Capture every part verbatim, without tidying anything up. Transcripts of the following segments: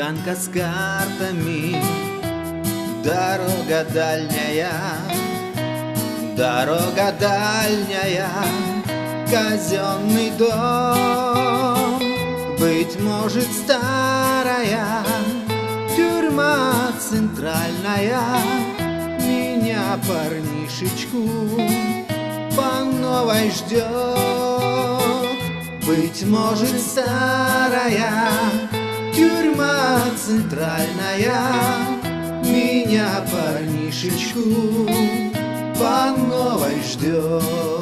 Таганка с картами, дорога дальняя, дорога дальняя, казенный дом, быть может старая тюрьма центральная, меня парнишечку по новой ждет. Быть может старая тюрьма центральная, меня парнишечку по новой ждет.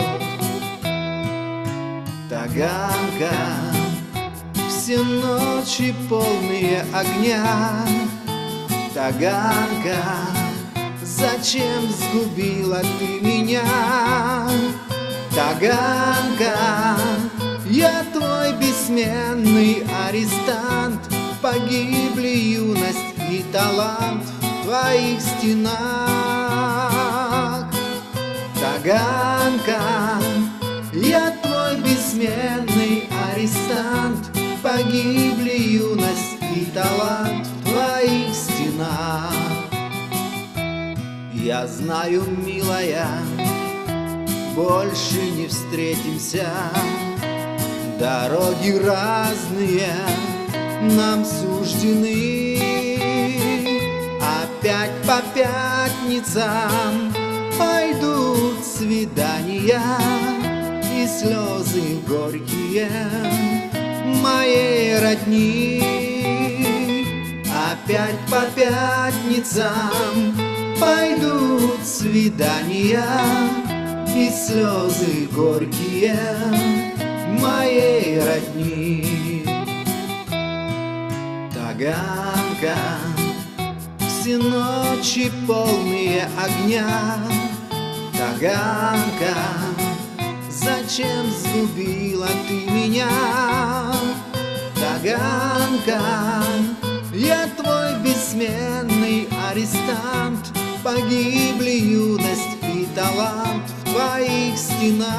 Таганка, все ночи полные огня. Таганка, зачем сгубила ты меня? Таганка, я твой бессменный арестант, погибли юность и талант в твоих стенах. Таганка, я твой бессменный арестант, погибли юность и талант в твоих стенах. Я знаю, милая, больше не встретимся, дороги разные нам суждены. Опять по пятницам пойдут свидания и слезы горькие моей родни. Опять по пятницам пойдут свидания и слезы горькие моей родни. Таганка, все ночи полные огня. Таганка, зачем сгубила ты меня? Таганка, я твой бессменный арестант, погибли юность и талант в твоих стенах.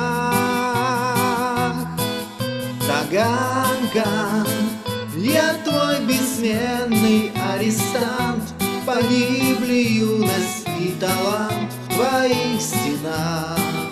Таганка, я твой бессменный арестант, погибли юность и талант в твоих стенах.